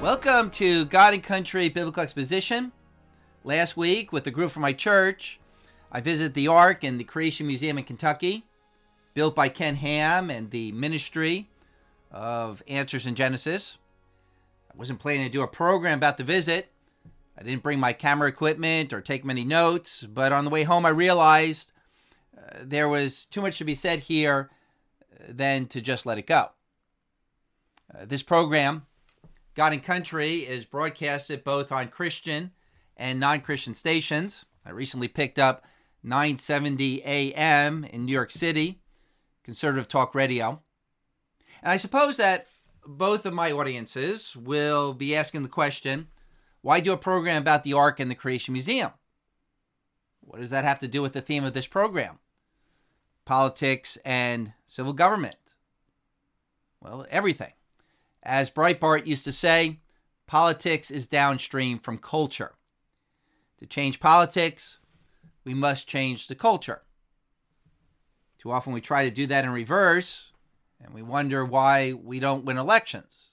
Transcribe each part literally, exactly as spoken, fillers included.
Welcome to God and Country Biblical Exposition. Last week, with a group from my church, I visited the Ark and the Creation Museum in Kentucky, built by Ken Ham and the Ministry of Answers in Genesis. I wasn't planning to do a program about the visit. I didn't bring my camera equipment or take many notes, but on the way home I realized uh, there was too much to be said here uh, than to just let it go. Uh, this program, God and Country, is broadcasted both on Christian and non-Christian stations. I recently picked up nine seventy A M in New York City, Conservative Talk Radio. And I suppose that both of my audiences will be asking the question, why do a program about the Ark and the Creation Museum? What does that have to do with the theme of this program? Politics and civil government. Well, everything. As Breitbart used to say, politics is downstream from culture. To change politics, we must change the culture. Too often we try to do that in reverse, and we wonder why we don't win elections.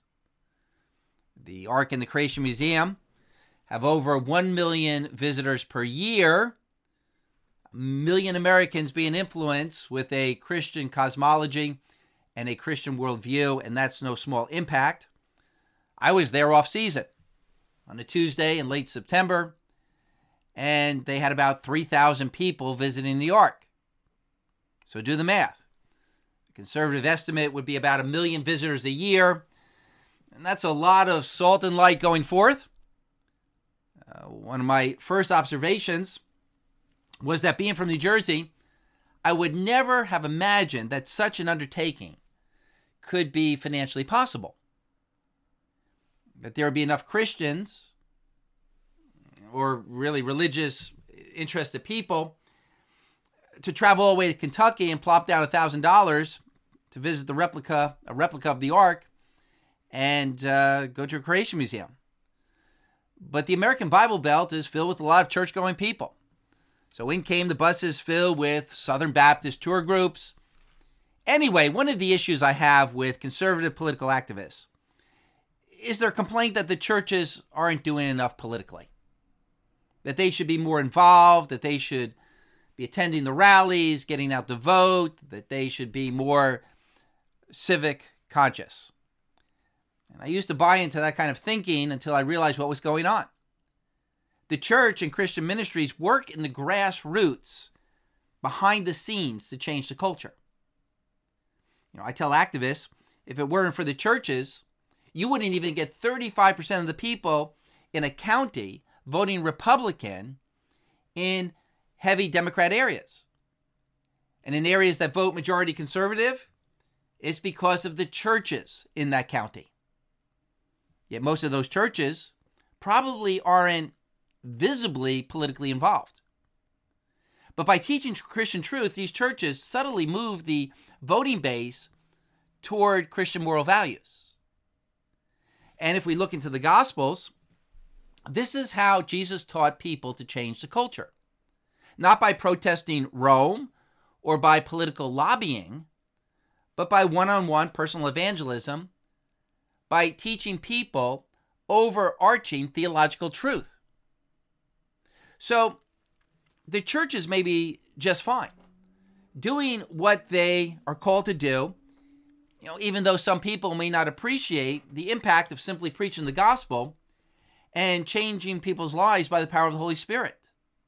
The Ark and the Creation Museum have over one million visitors per year, a million Americans being influenced with a Christian cosmology and a Christian worldview, and that's no small impact. I was there off season on a Tuesday in late September, and they had about three thousand people visiting the Ark. So do the math. The conservative estimate would be about a million visitors a year, and that's a lot of salt and light going forth. Uh, one of my first observations was that being from New Jersey, I would never have imagined that such an undertaking could be financially possible. That there would be enough Christians or really religious interested people to travel all the way to Kentucky and plop down one thousand dollars to visit the replica, a replica of the Ark, and uh, go to a Creation Museum. But the American Bible Belt is filled with a lot of church-going people. So in came the buses filled with Southern Baptist tour groups. Anyway, one of the issues I have with conservative political activists is their complaint that the churches aren't doing enough politically. That they should be more involved, that they should be attending the rallies, getting out the vote, that they should be more civic conscious. And I used to buy into that kind of thinking until I realized what was going on. The church and Christian ministries work in the grassroots, behind the scenes, to change the culture. You know, I tell activists, if it weren't for the churches, you wouldn't even get thirty-five percent of the people in a county voting Republican in heavy Democrat areas. And in areas that vote majority conservative, it's because of the churches in that county. Yet most of those churches probably aren't visibly politically involved. But by teaching Christian truth, these churches subtly move the voting base toward Christian moral values. And if we look into the Gospels, this is how Jesus taught people to change the culture. Not by protesting Rome or by political lobbying, but by one-on-one personal evangelism, by teaching people overarching theological truth. So, the churches may be just fine, doing what they are called to do, you know, even though some people may not appreciate the impact of simply preaching the gospel and changing people's lives by the power of the Holy Spirit.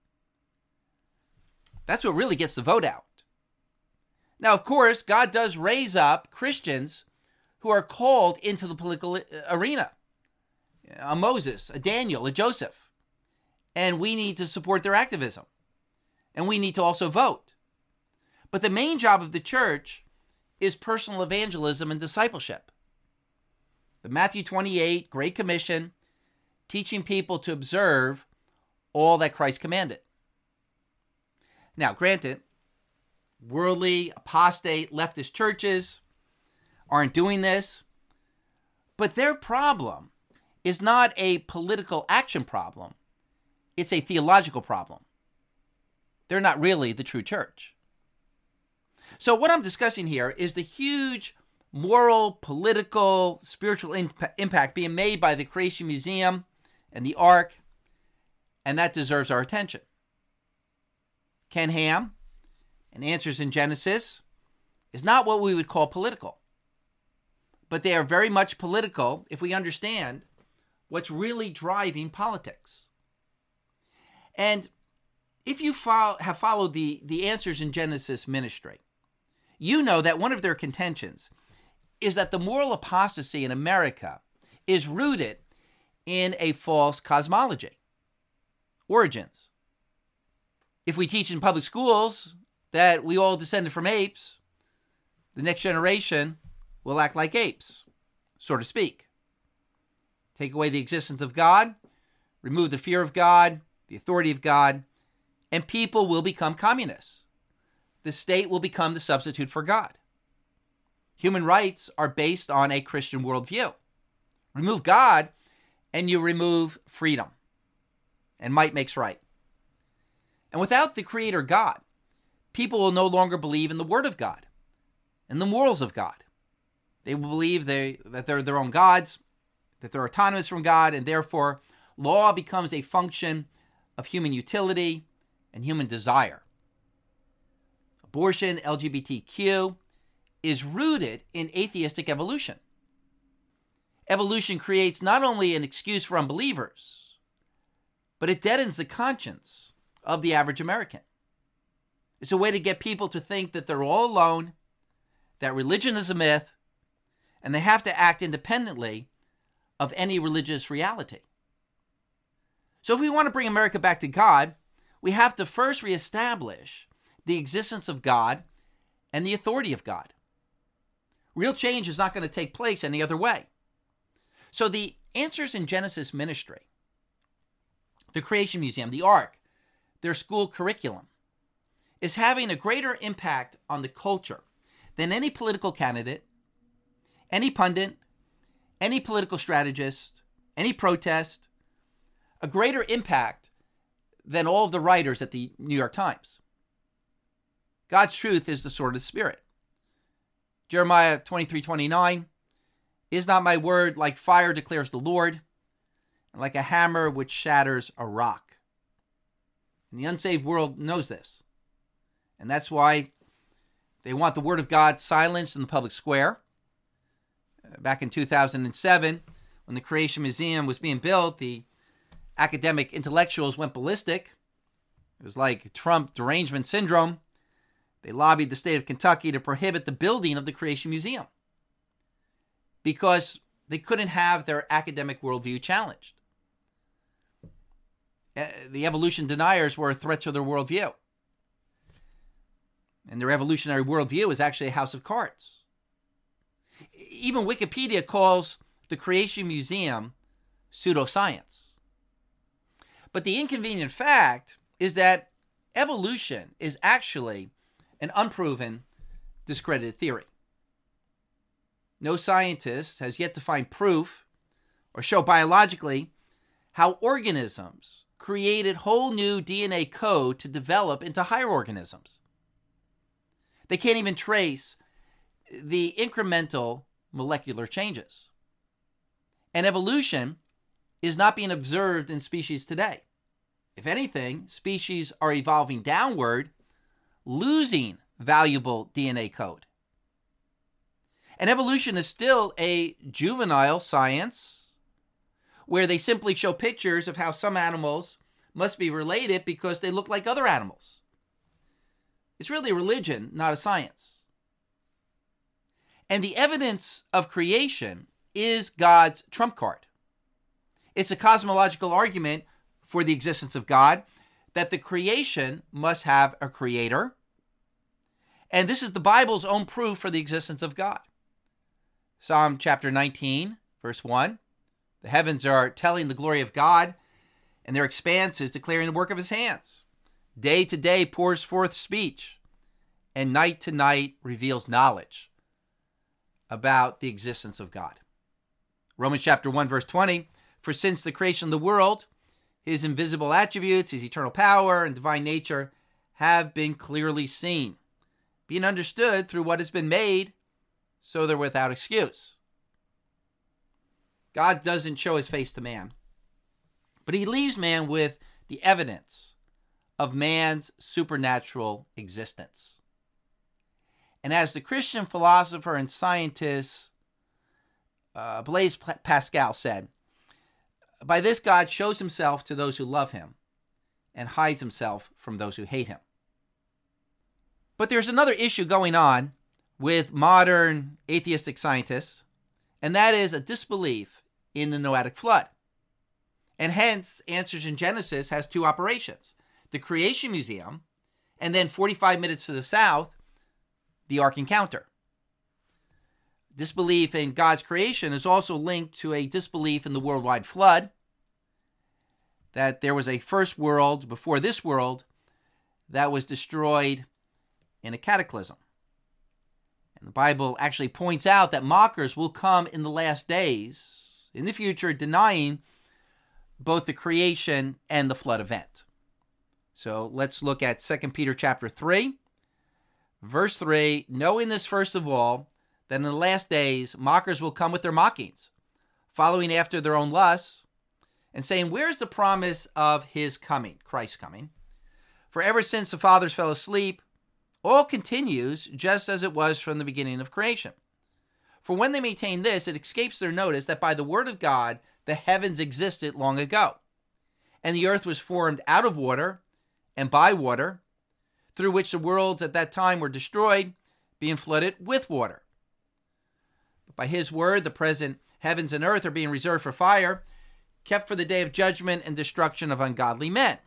That's what really gets the vote out. Now, of course, God does raise up Christians who are called into the political arena. A Moses, a Daniel, a Joseph. And we need to support their activism. And we need to also vote. But the main job of the church is personal evangelism and discipleship. The Matthew twenty-eight Great Commission, teaching people to observe all that Christ commanded. Now, granted, worldly, apostate, leftist churches aren't doing this, but their problem is not a political action problem. It's a theological problem. They're not really the true church. So what I'm discussing here is the huge moral, political, spiritual imp- impact being made by the Creation Museum and the Ark, and that deserves our attention. Ken Ham and Answers in Genesis is not what we would call political, but they are very much political if we understand what's really driving politics. And if you follow, have followed the, the Answers in Genesis ministry, you know that one of their contentions is that the moral apostasy in America is rooted in a false cosmology. Origins. If we teach in public schools that we all descended from apes, the next generation will act like apes, so to speak. Take away the existence of God, remove the fear of God, the authority of God, and people will become communists. The state will become the substitute for God. Human rights are based on a Christian worldview. Remove God, and you remove freedom. And might makes right. And without the Creator God, people will no longer believe in the Word of God and the morals of God. They will believe they, that they're their own gods, that they're autonomous from God, and therefore law becomes a function of human utility and human desire. Abortion, L G B T Q, is rooted in atheistic evolution. Evolution creates not only an excuse for unbelievers, but it deadens the conscience of the average American. It's a way to get people to think that they're all alone, that religion is a myth, and they have to act independently of any religious reality. So if we want to bring America back to God, we have to first reestablish the existence of God and the authority of God. Real change is not going to take place any other way. So the Answers in Genesis ministry, the Creation Museum, the Ark, their school curriculum, is having a greater impact on the culture than any political candidate, any pundit, any political strategist, any protest, a greater impact than all of the writers at the New York Times. God's truth is the sword of the Spirit. Jeremiah twenty-three twenty-nine, is not my word like fire, declares the Lord, and like a hammer which shatters a rock. And the unsaved world knows this. And that's why they want the word of God silenced in the public square. Back in two thousand seven, when the Creation Museum was being built, the academic intellectuals went ballistic. It was like Trump derangement syndrome. They lobbied the state of Kentucky to prohibit the building of the Creation Museum because they couldn't have their academic worldview challenged. The evolution deniers were a threat to their worldview. And their evolutionary worldview is actually a house of cards. Even Wikipedia calls the Creation Museum pseudoscience. But the inconvenient fact is that evolution is actually an unproven, discredited theory. No scientist has yet to find proof or show biologically how organisms created whole new D N A code to develop into higher organisms. They can't even trace the incremental molecular changes. And evolution is not being observed in species today. If anything, species are evolving downward, losing valuable D N A code. And evolution is still a juvenile science where they simply show pictures of how some animals must be related because they look like other animals. It's really a religion, not a science. And the evidence of creation is God's trump card. It's a cosmological argument for the existence of God, that the creation must have a creator. And this is the Bible's own proof for the existence of God. Psalm chapter nineteen, verse one. The heavens are telling the glory of God, and their expanse is declaring the work of his hands. Day to day pours forth speech, and night to night reveals knowledge about the existence of God. Romans chapter one, verse twenty. For since the creation of the world, his invisible attributes, his eternal power and divine nature have been clearly seen, being understood through what has been made, so they're without excuse. God doesn't show his face to man, but he leaves man with the evidence of man's supernatural existence. And as the Christian philosopher and scientist uh, Blaise Pascal said, by this God shows himself to those who love him and hides himself from those who hate him. But there's another issue going on with modern atheistic scientists, and that is a disbelief in the Noahic flood. And hence, Answers in Genesis has two operations: the Creation Museum, and then forty-five minutes to the south, the Ark Encounter. Disbelief in God's creation is also linked to a disbelief in the worldwide flood, that there was a first world before this world that was destroyed in a cataclysm. And the Bible actually points out that mockers will come in the last days, in the future, denying both the creation and the flood event. So let's look at Second Peter chapter three, verse three. Knowing this first of all, that in the last days mockers will come with their mockings, following after their own lusts, and saying, where is the promise of his coming, Christ's coming? For ever since the fathers fell asleep, all continues just as it was from the beginning of creation. For when they maintain this, it escapes their notice that by the word of God the heavens existed long ago, and the earth was formed out of water and by water, through which the worlds at that time were destroyed, being flooded with water. But by his word the present heavens and earth are being reserved for fire, kept for the day of judgment and destruction of ungodly men.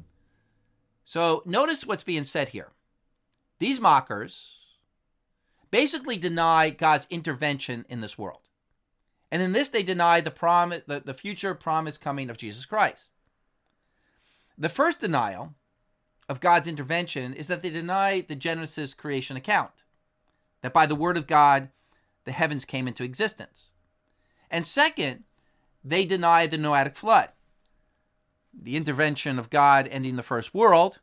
So notice what's being said here. These mockers basically deny God's intervention in this world. And in this, they deny the promise, the, the future promised coming of Jesus Christ. The first denial of God's intervention is that they deny the Genesis creation account, that by the word of God, the heavens came into existence. And second, they deny the Noahic flood, the intervention of God ending the first world.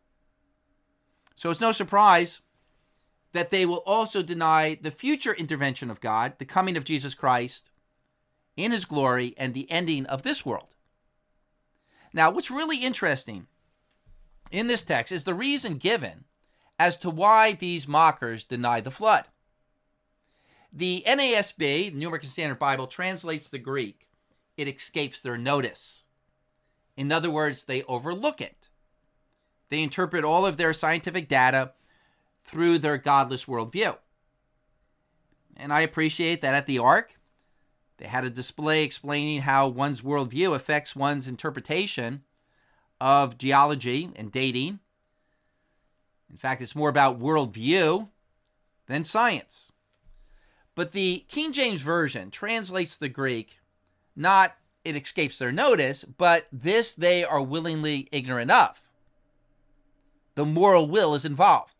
So it's no surprise that they will also deny the future intervention of God, the coming of Jesus Christ in his glory, and the ending of this world. Now, what's really interesting in this text is the reason given as to why these mockers deny the flood. The N A S B, New American Standard Bible, translates the Greek, it escapes their notice. In other words, they overlook it. They interpret all of their scientific data through their godless worldview. And I appreciate that at the Ark, they had a display explaining how one's worldview affects one's interpretation of geology and dating. In fact, it's more about worldview than science. But the King James Version translates the Greek, not it escapes their notice, but this they are willingly ignorant of. The moral will is involved.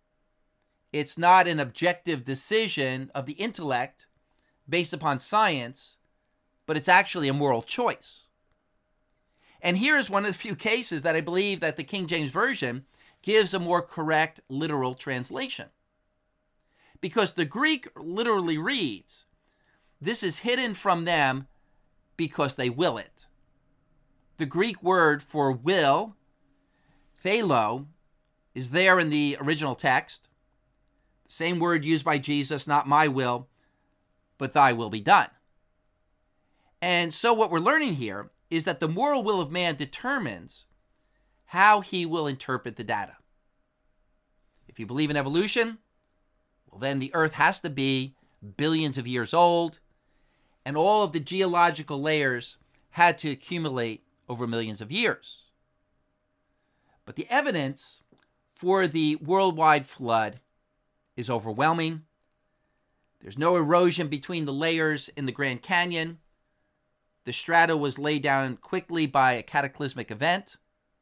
It's not an objective decision of the intellect based upon science, but it's actually a moral choice. And here is one of the few cases that I believe that the King James Version gives a more correct literal translation. Because the Greek literally reads, this is hidden from them because they will it. The Greek word for will, thelo, is there in the original text. The same word used by Jesus, not my will, but thy will be done. And so what we're learning here is that the moral will of man determines how he will interpret the data. If you believe in evolution, well, then the earth has to be billions of years old, and all of the geological layers had to accumulate over millions of years. But the evidence for the worldwide flood is overwhelming. There's no erosion between the layers in the Grand Canyon. The strata was laid down quickly by a cataclysmic event.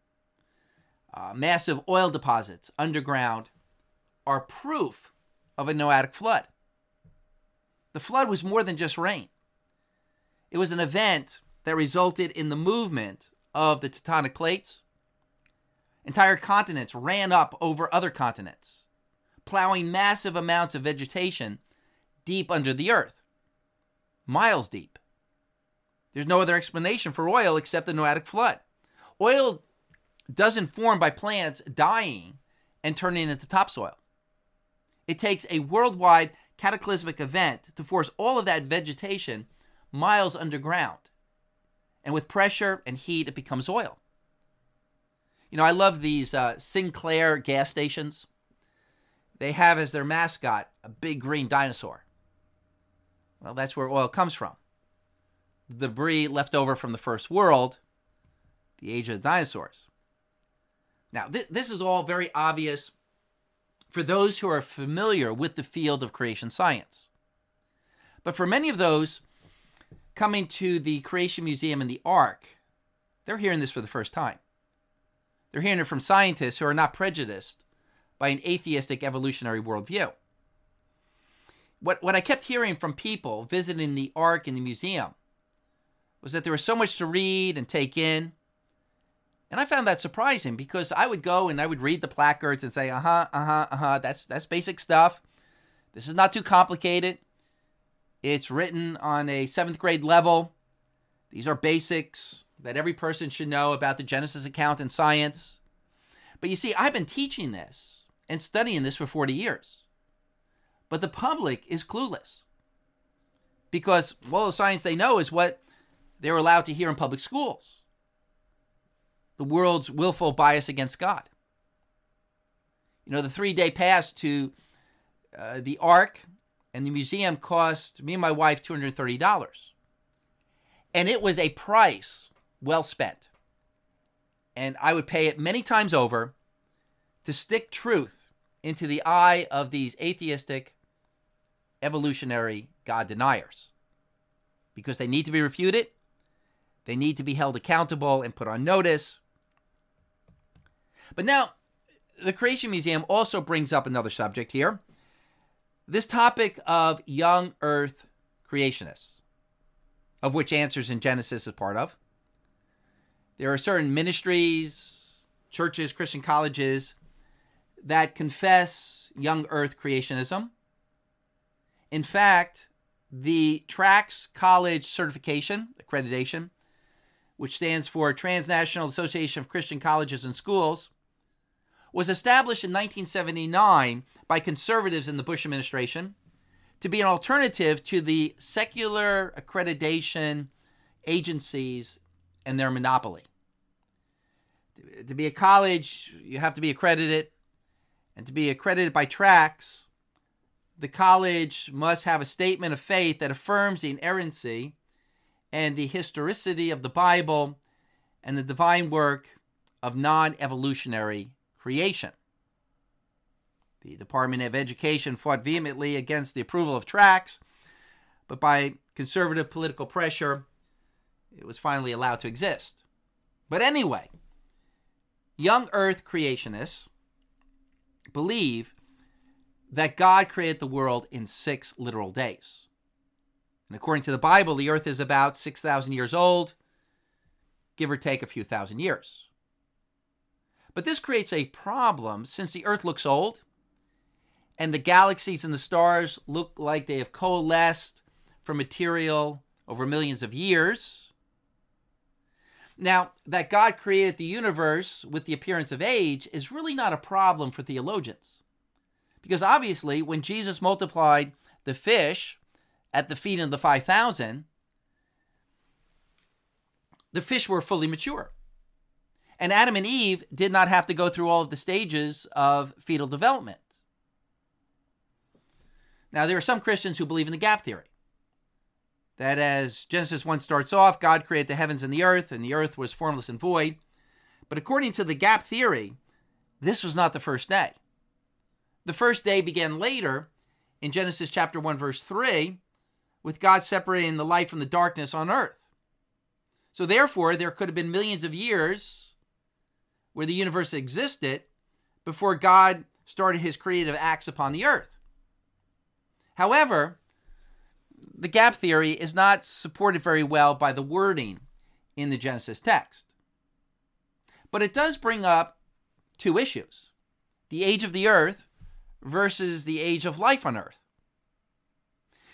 Uh, massive oil deposits underground are proof of a Noahic flood. The flood was more than just rain. It was an event that resulted in the movement of the tectonic plates. Entire continents ran up over other continents, plowing massive amounts of vegetation deep under the earth, miles deep. There's no other explanation for oil except the Noatic flood. Oil doesn't form by plants dying and turning into topsoil. It takes a worldwide cataclysmic event to force all of that vegetation miles underground. And with pressure and heat, it becomes oil. You know, I love these uh, Sinclair gas stations. They have as their mascot a big green dinosaur. Well, that's where oil comes from. The debris left over from the first world, the age of the dinosaurs. Now, th- this is all very obvious for those who are familiar with the field of creation science. But for many of those coming to the Creation Museum and the Ark, they're hearing this for the first time. They're hearing it from scientists who are not prejudiced by an atheistic evolutionary worldview. What, what I kept hearing from people visiting the Ark and the museum was that there was so much to read and take in. And I found that surprising because I would go and I would read the placards and say, uh-huh, uh-huh, uh-huh, that's that's basic stuff. This is not too complicated. It's written on a seventh grade level. These are basics that every person should know about the Genesis account in science. But you see, I've been teaching this and studying this for forty years. But the public is clueless. Because, well, the science they know is what they're allowed to hear in public schools. The world's willful bias against God. You know, the three-day pass to uh, the Ark and the museum cost me and my wife two hundred thirty dollars. And it was a price well spent. And I would pay it many times over to stick truth into the eye of these atheistic, evolutionary God deniers. Because they need to be refuted. They need to be held accountable and put on notice. But now, the Creation Museum also brings up another subject here. This topic of young earth creationists, of which Answers in Genesis is part of. There are certain ministries, churches, Christian colleges that confess young earth creationism. In fact, the TRACS College Certification, accreditation, which stands for Transnational Association of Christian Colleges and Schools, was established in nineteen seventy-nine by conservatives in the Bush administration to be an alternative to the secular accreditation agencies and their monopoly. To be a college, you have to be accredited, and to be accredited by TRACS, the college must have a statement of faith that affirms the inerrancy and the historicity of the Bible and the divine work of non-evolutionary creation. The Department of Education fought vehemently against the approval of TRACS, but by conservative political pressure, it was finally allowed to exist. But anyway, young earth creationists believe that God created the world in six literal days. And according to the Bible, the earth is about six thousand years old, give or take a few thousand years. But this creates a problem since the earth looks old and the galaxies and the stars look like they have coalesced from material over millions of years. Now, that God created the universe with the appearance of age is really not a problem for theologians. Because obviously, when Jesus multiplied the fish at the feeding of the five thousand, the fish were fully mature. And Adam and Eve did not have to go through all of the stages of fetal development. Now, there are some Christians who believe in the gap theory. That as Genesis one starts off, God created the heavens and the earth, and the earth was formless and void. But according to the gap theory, this was not the first day. The first day began later in Genesis chapter one, verse three, with God separating the light from the darkness on earth. So therefore, there could have been millions of years where the universe existed before God started his creative acts upon the earth. However, the gap theory is not supported very well by the wording in the Genesis text. But it does bring up two issues: the age of the earth versus the age of life on earth.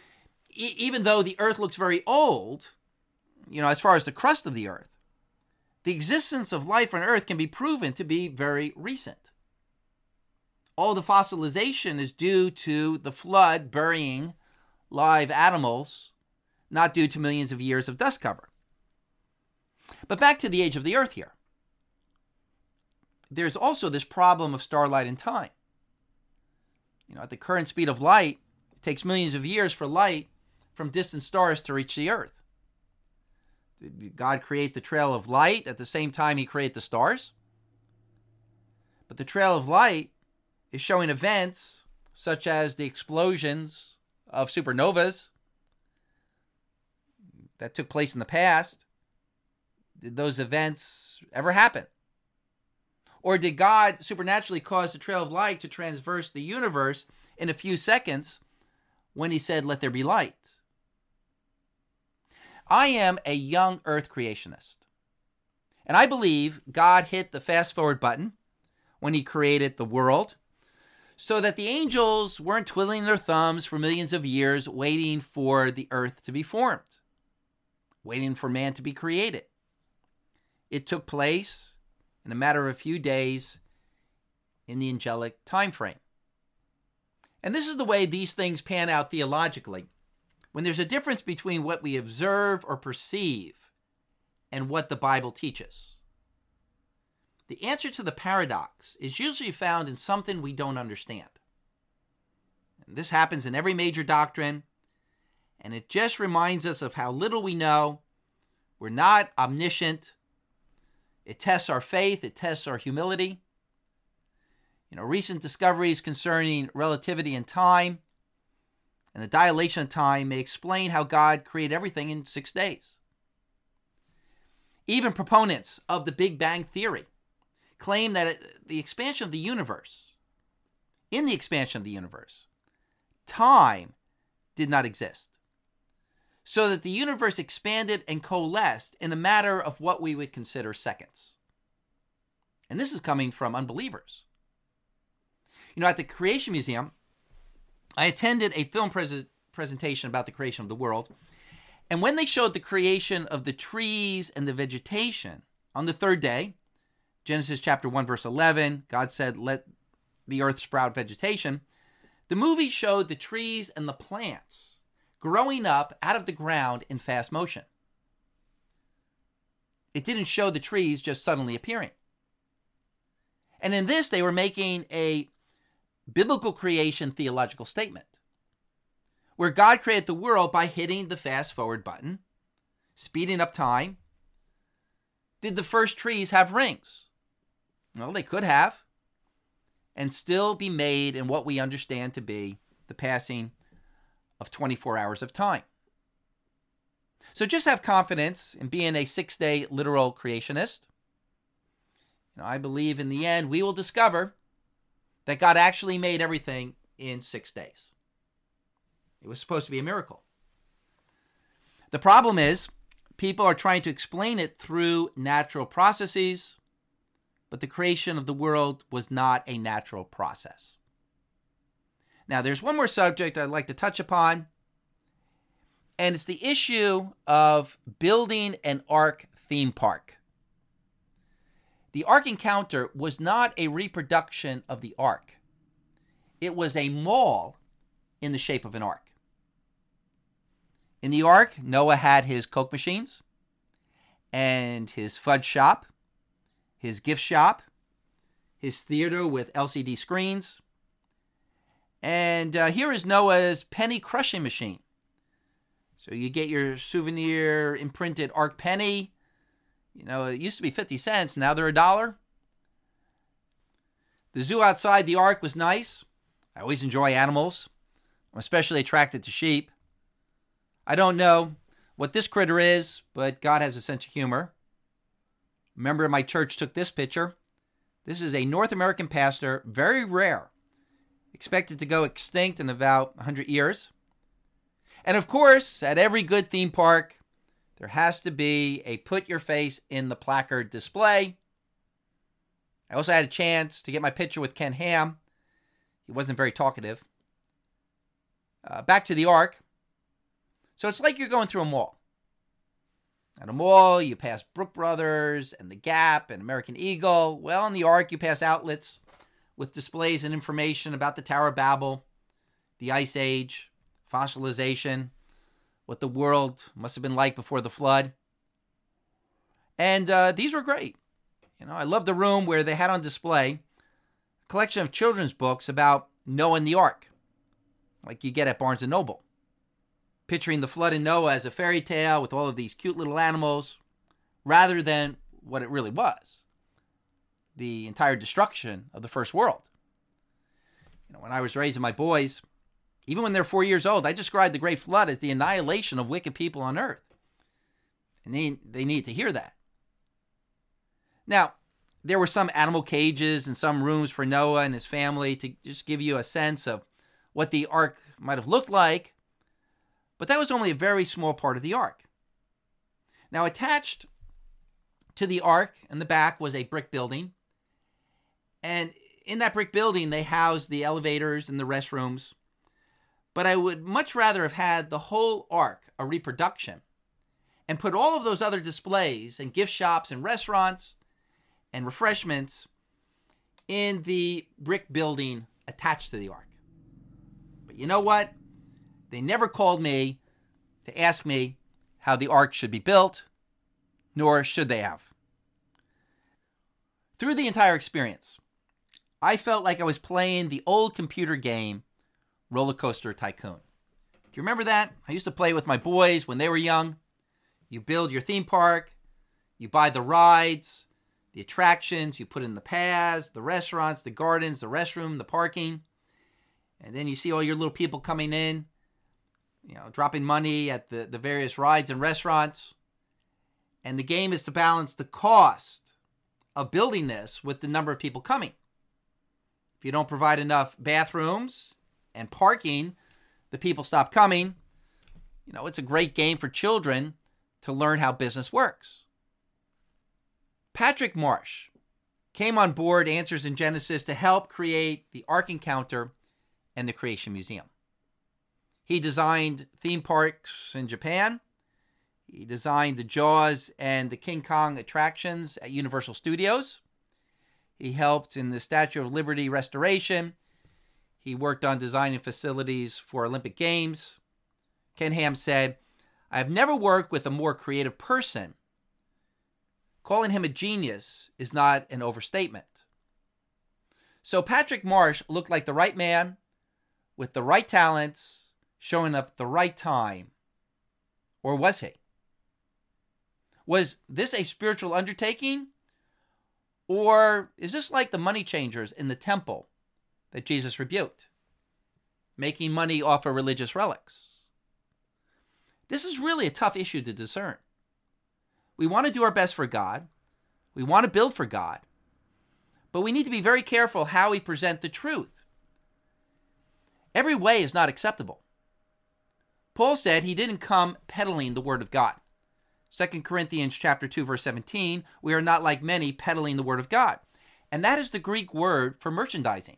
e- even though the earth looks very old, you know, as far as the crust of the earth, the existence of life on earth can be proven to be very recent. All the fossilization is due to the flood burying live animals, not due to millions of years of dust cover. But back to the age of the earth here. There's also this problem of starlight and time. You know, at the current speed of light, it takes millions of years for light from distant stars to reach the earth. Did God create the trail of light at the same time he created the stars? But the trail of light is showing events such as the explosions of supernovas that took place in the past. Did those events ever happen? Or did God supernaturally cause the trail of light to traverse the universe in a few seconds when he said, "Let there be light"? I am a young earth creationist. And I believe God hit the fast forward button when he created the world so that the angels weren't twiddling their thumbs for millions of years waiting for the earth to be formed, waiting for man to be created. It took place in a matter of a few days in the angelic time frame. And this is the way these things pan out theologically. When there's a difference between what we observe or perceive and what the Bible teaches. The answer to the paradox is usually found in something we don't understand. And this happens in every major doctrine, and it just reminds us of how little we know. We're not omniscient. It tests our faith. It tests our humility. You know, recent discoveries concerning relativity and time and the dilation of time may explain how God created everything in six days. Even proponents of the Big Bang Theory claim that it, the expansion of the universe, in the expansion of the universe, time did not exist, so that the universe expanded and coalesced in a matter of what we would consider seconds. And this is coming from unbelievers. You know, at the Creation Museum, I attended a film pres- presentation about the creation of the world. And when they showed the creation of the trees and the vegetation on the third day, Genesis chapter one, verse eleven, God said, "Let the earth sprout vegetation." The movie showed the trees and the plants growing up out of the ground in fast motion. It didn't show the trees just suddenly appearing. And in this, they were making a biblical creation theological statement where God created the world by hitting the fast forward button, speeding up time. Did the first trees have rings? Well, they could have, and still be made in what we understand to be the passing of twenty-four hours of time. So just have confidence in being a six-day literal creationist. You know, I believe in the end we will discover that God actually made everything in six days. It was supposed to be a miracle. The problem is, people are trying to explain it through natural processes, but the creation of the world was not a natural process. Now, there's one more subject I'd like to touch upon, and it's the issue of building an Ark theme park. The Ark Encounter was not a reproduction of the Ark. It was a mall in the shape of an Ark. In the Ark, Noah had his Coke machines and his fudge shop, his gift shop, his theater with L C D screens. And uh, here is Noah's penny crushing machine. So you get your souvenir imprinted Ark penny. You know, it used to be fifty cents. Now they're a dollar. The zoo outside the Ark was nice. I always enjoy animals. I'm especially attracted to sheep. I don't know what this critter is, but God has a sense of humor. A member of my church took this picture. This is a North American pastor, very rare. Expected to go extinct in about one hundred years. And of course, at every good theme park, there has to be a put your face in the placard display. I also had a chance to get my picture with Ken Ham. He wasn't very talkative. Uh, back to the Ark. So it's like you're going through a mall. At a mall, you pass Brook Brothers and The Gap and American Eagle. Well, in the Ark, you pass outlets with displays and information about the Tower of Babel, the Ice Age, fossilization, what the world must have been like before the flood. And uh, these were great. You know, I love the room where they had on display a collection of children's books about Noah and the Ark, like you get at Barnes and Noble. Picturing the flood in Noah as a fairy tale with all of these cute little animals, rather than what it really was, the entire destruction of the first world. You know, when I was raising my boys, even when they're four years old, I described the Great Flood as the annihilation of wicked people on earth. And they, they need to hear that. Now, there were some animal cages and some rooms for Noah and his family to just give you a sense of what the ark might have looked like. But that was only a very small part of the ark. Now, attached to the ark in the back was a brick building. And in that brick building, they housed the elevators and the restrooms. But I would much rather have had the whole ark a reproduction and put all of those other displays and gift shops and restaurants and refreshments in the brick building attached to the ark. But you know what? They never called me to ask me how the ark should be built, nor should they have. Through the entire experience, I felt like I was playing the old computer game, Roller Coaster Tycoon. Do you remember that? I used to play with my boys when they were young. You build your theme park, you buy the rides, the attractions, you put in the paths, the restaurants, the gardens, the restroom, the parking, and then you see all your little people coming in, you know, dropping money at the, the various rides and restaurants. And the game is to balance the cost of building this with the number of people coming. If you don't provide enough bathrooms and parking, the people stop coming. You know, it's a great game for children to learn how business works. Patrick Marsh came on board Answers in Genesis to help create the Ark Encounter and the Creation Museum. He designed theme parks in Japan. He designed the Jaws and the King Kong attractions at Universal Studios. He helped in the Statue of Liberty restoration. He worked on designing facilities for Olympic Games. Ken Ham said, "I have never worked with a more creative person. Calling him a genius is not an overstatement." So Patrick Marsh looked like the right man with the right talents, showing up at the right time. Or was he? Was this a spiritual undertaking? Or is this like the money changers in the temple that Jesus rebuked, making money off of religious relics? This is really a tough issue to discern. We want to do our best for God. We want to build for God. But we need to be very careful how we present the truth. Every way is not acceptable. Paul said he didn't come peddling the word of God. Second Corinthians chapter two, verse seventeen, we are not like many peddling the word of God. And that is the Greek word for merchandising.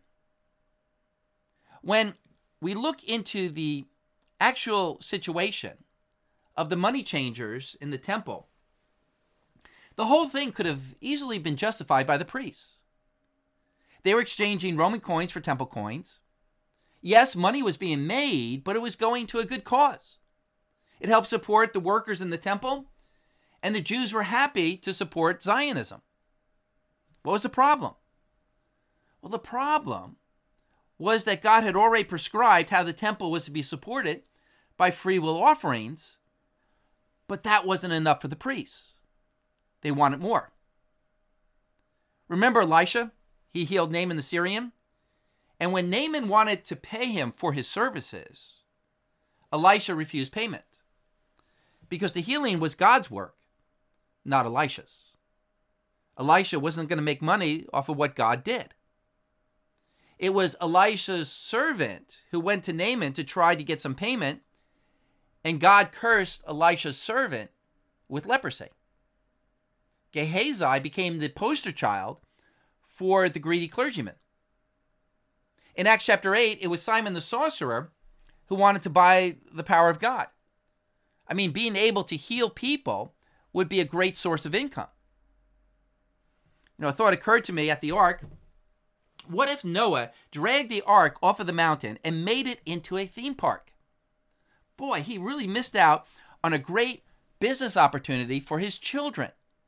When we look into the actual situation of the money changers in the temple, the whole thing could have easily been justified by the priests. They were exchanging Roman coins for temple coins. Yes, money was being made, but it was going to a good cause. It helped support the workers in the temple, and the Jews were happy to support Zionism. What was the problem? Well, the problem was that God had already prescribed how the temple was to be supported by free will offerings, but that wasn't enough for the priests. They wanted more. Remember Elisha? He healed Naaman the Syrian. And when Naaman wanted to pay him for his services, Elisha refused payment because the healing was God's work, not Elisha's. Elisha wasn't going to make money off of what God did. It was Elisha's servant who went to Naaman to try to get some payment, and God cursed Elisha's servant with leprosy. Gehazi became the poster child for the greedy clergyman. In Acts chapter eight, it was Simon the sorcerer who wanted to buy the power of God. I mean, being able to heal people would be a great source of income. You know, a thought occurred to me at the ark. What if Noah dragged the ark off of the mountain and made it into a theme park? Boy, he really missed out on a great business opportunity for his children.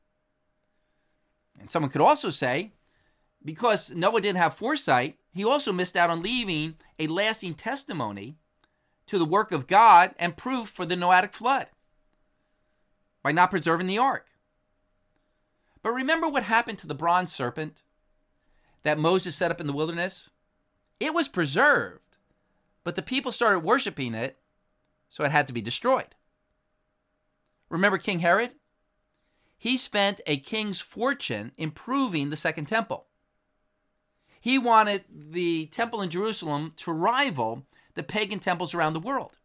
And someone could also say, because Noah didn't have foresight, he also missed out on leaving a lasting testimony to the work of God and proof for the Noahic flood by not preserving the ark. But remember what happened to the bronze serpent that Moses set up in the wilderness? It was preserved, but the people started worshiping it, so it had to be destroyed. Remember King Herod? He spent a king's fortune improving the Second Temple. He wanted the temple in Jerusalem to rival the pagan temples around the world.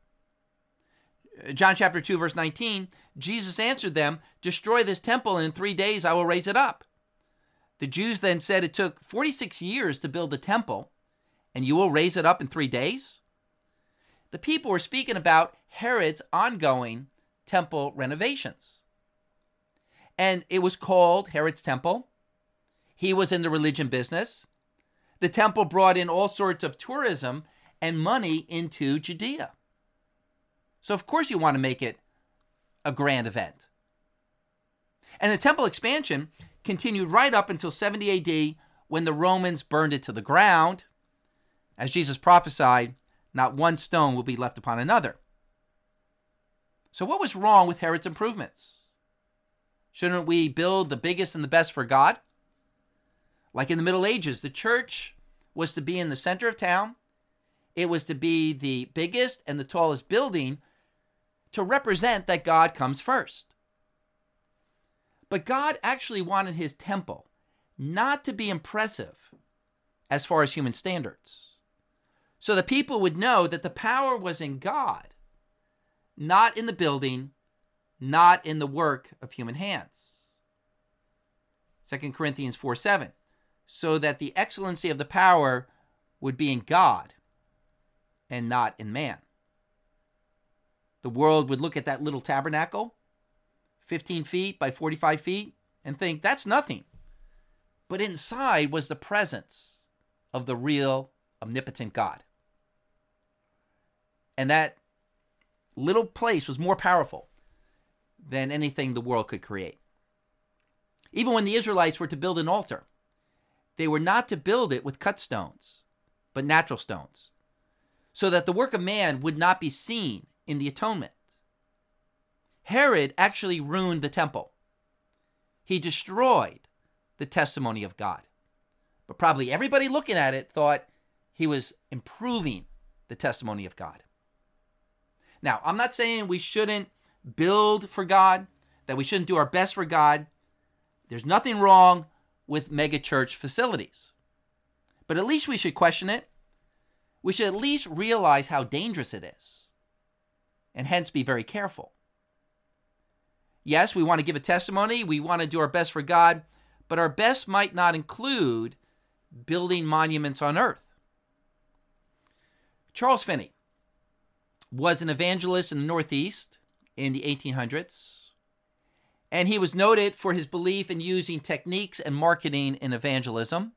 John chapter two, verse nineteen, Jesus answered them, "Destroy this temple, and in three days I will raise it up." The Jews then said, "It took forty-six years to build the temple, and you will raise it up in three days?" The people were speaking about Herod's ongoing temple renovations. And it was called Herod's Temple. He was in the religion business. The temple brought in all sorts of tourism and money into Judea. So of course you want to make it a grand event. And the temple expansion continued right up until seventy A D when the Romans burned it to the ground. As Jesus prophesied, not one stone will be left upon another. So what was wrong with Herod's improvements? Shouldn't we build the biggest and the best for God? Like in the Middle Ages, the church was to be in the center of town. It was to be the biggest and the tallest building to represent that God comes first. But God actually wanted his temple not to be impressive as far as human standards, so the people would know that the power was in God, not in the building, not in the work of human hands. Second Corinthians four seven, so that the excellency of the power would be in God and not in man. The world would look at that little tabernacle, fifteen feet by forty-five feet, and think, that's nothing. But inside was the presence of the real omnipotent God. And that little place was more powerful than anything the world could create. Even when the Israelites were to build an altar, they were not to build it with cut stones, but natural stones, so that the work of man would not be seen in the atonement. Herod actually ruined the temple. He destroyed the testimony of God. But probably everybody looking at it thought he was improving the testimony of God. Now, I'm not saying we shouldn't build for God, that we shouldn't do our best for God. There's nothing wrong with mega church facilities. But at least we should question it. We should at least realize how dangerous it is, and hence be very careful. Yes, we want to give a testimony. We want to do our best for God, but our best might not include building monuments on earth. Charles Finney was an evangelist in the Northeast in the eighteen hundreds, and he was noted for his belief in using techniques and marketing in evangelism.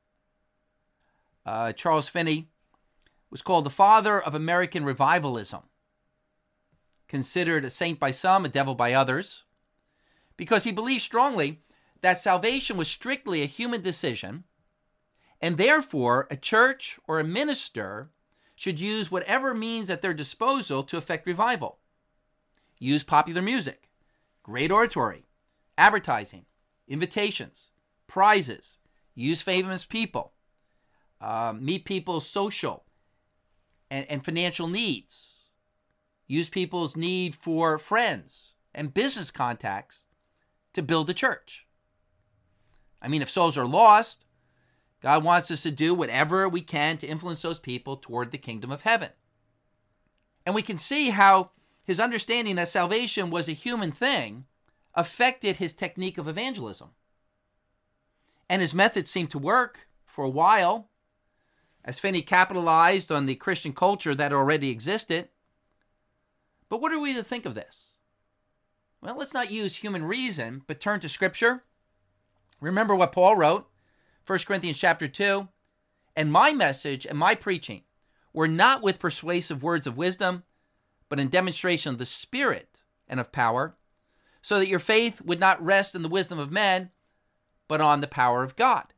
Uh, Charles Finney was called the father of American revivalism, considered a saint by some, a devil by others, because he believed strongly that salvation was strictly a human decision, and therefore a church or a minister should use whatever means at their disposal to effect revival. Use popular music, great oratory, advertising, invitations, prizes, use famous people, uh, meet people's social and, and financial needs, use people's need for friends and business contacts to build a church. I mean, if souls are lost, God wants us to do whatever we can to influence those people toward the kingdom of heaven. And we can see how his understanding that salvation was a human thing affected his technique of evangelism. And his methods seemed to work for a while, as Finney capitalized on the Christian culture that already existed. But what are we to think of this? Well, let's not use human reason, but turn to Scripture. Remember what Paul wrote, First Corinthians chapter two, "And my message and my preaching were not with persuasive words of wisdom, but in demonstration of the Spirit and of power, so that your faith would not rest in the wisdom of men, but on the power of God."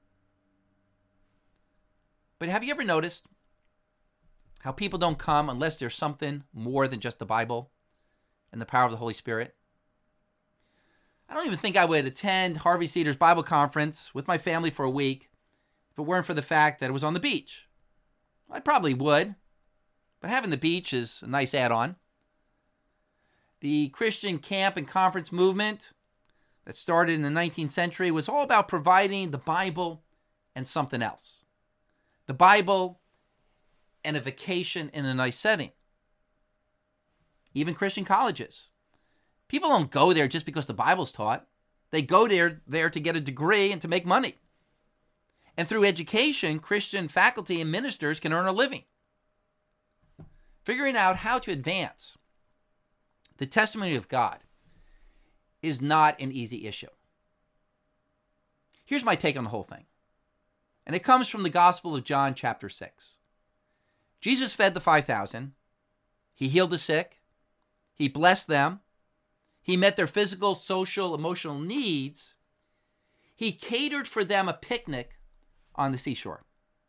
But have you ever noticed how people don't come unless there's something more than just the Bible and the power of the Holy Spirit? I don't even think I would attend Harvey Cedars Bible Conference with my family for a week if it weren't for the fact that it was on the beach. I probably would, but having the beach is a nice add-on. The Christian camp and conference movement that started in the nineteenth century was all about providing the Bible and something else. The Bible and a vacation in a nice setting. Even Christian colleges. People don't go there just because the Bible's taught. They go there, there to get a degree and to make money. And through education, Christian faculty and ministers can earn a living. Figuring out how to advance the testimony of God is not an easy issue. Here's my take on the whole thing. And it comes from the Gospel of John chapter six. Jesus fed the five thousand. He healed the sick. He blessed them. He met their physical, social, emotional needs. He catered for them a picnic on the seashore.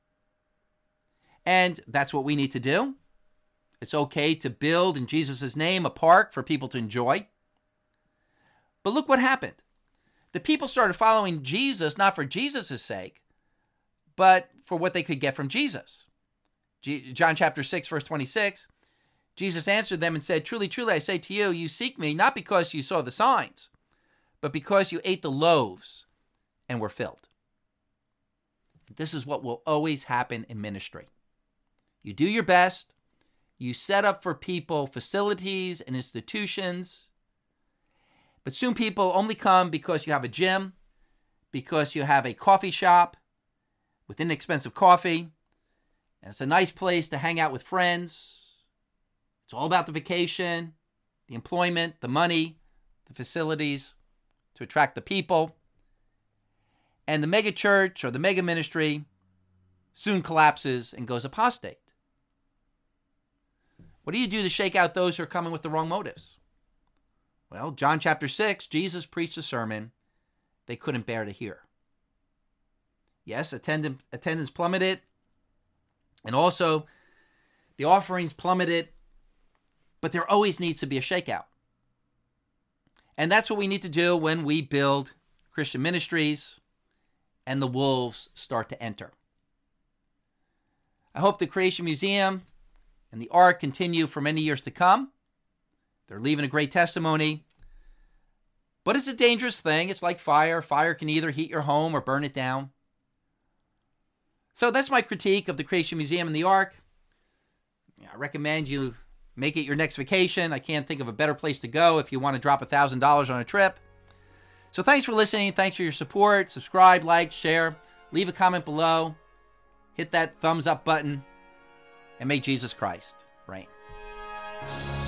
And that's what we need to do. It's okay to build in Jesus' name a park for people to enjoy. But look what happened. The people started following Jesus not for Jesus' sake, but for what they could get from Jesus. John chapter six, verse twenty-six, Jesus answered them and said, "Truly, truly, I say to you, you seek me not because you saw the signs, but because you ate the loaves and were filled." This is what will always happen in ministry. You do your best. You set up for people facilities and institutions. But soon people only come because you have a gym, because you have a coffee shop with inexpensive coffee, and it's a nice place to hang out with friends. It's all about the vacation, the employment, the money, the facilities to attract the people. And the mega church or the mega ministry soon collapses and goes apostate. What do you do to shake out those who are coming with the wrong motives? Well, John chapter six, Jesus preached a sermon they couldn't bear to hear. Yes, attendance, attendance plummeted, and also the offerings plummeted, but there always needs to be a shakeout. And that's what we need to do when we build Christian ministries and the wolves start to enter. I hope the Creation Museum and the Ark continue for many years to come. They're leaving a great testimony. But it's a dangerous thing. It's like fire. Fire can either heat your home or burn it down. So that's my critique of the Creation Museum and the Ark. I recommend you make it your next vacation. I can't think of a better place to go if you want to drop one thousand dollars on a trip. So thanks for listening. Thanks for your support. Subscribe, like, share. Leave a comment below. Hit that thumbs up button. And may Jesus Christ reign.